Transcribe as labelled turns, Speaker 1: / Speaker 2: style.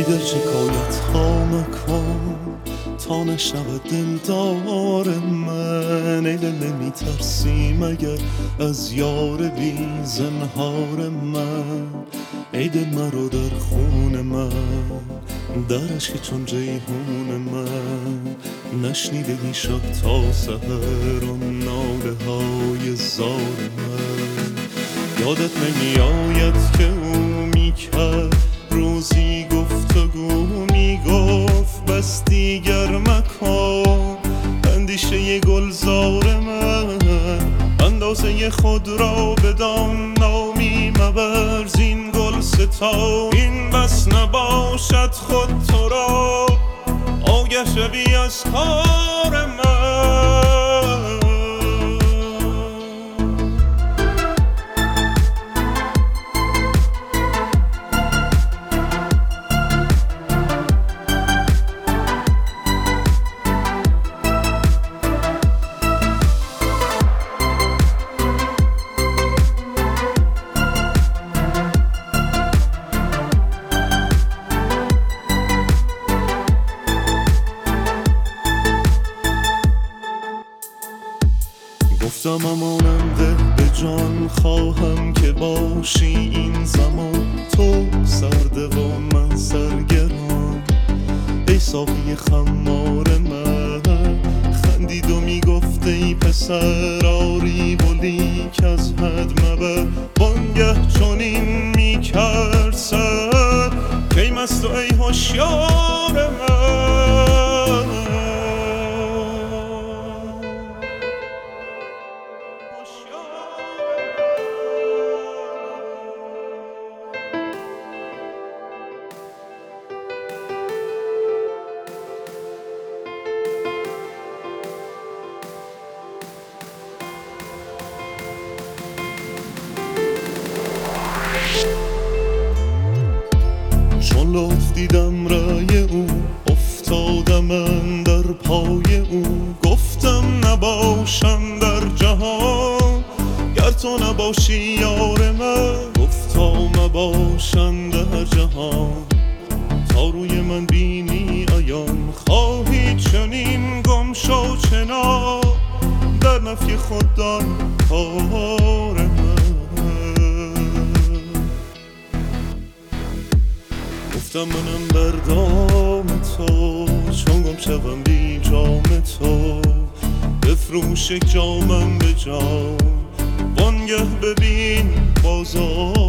Speaker 1: بیدر شکایت ها مکن تا نشنود دلدار من. ای دل نمیترسی مگر از یار بی زنهار من. ای دل مرا در خون من، در عشق چون جیهون من. نشنیدگی شب تا سحر و ناله های زار من. یادت نمیآید که او میکرد روزی گفتگو میگفت بس دیگر مکن اندیشه گلزار من. اندازه خود را بدان نامی مبر زین گل ستان. این بس نباشد خود تو را آگه شوی از کار من. گفتم امانم ده به جان خواهم که باشی این زمان. تو سرده و من سرگران ای ساقی خمار من. خندید و میگفت ای پسر آری و لیک از حد مبر. وانگه چنین میکرد سر کی مست و ای هوشیار من. چون لطف دیدم رای او افتادم من در پای او. گفتم نباشم در جهان گر تو نباشی یار من. گفتا مباشم در جهان تا روی من بینی عیان. خواهی چنین گم شو چنا در نفی خود دان کار من. گفتم منم بر دام تو چون گم شوم بی جام تو. بفروش یک جامم به جام وانگه ببین بازار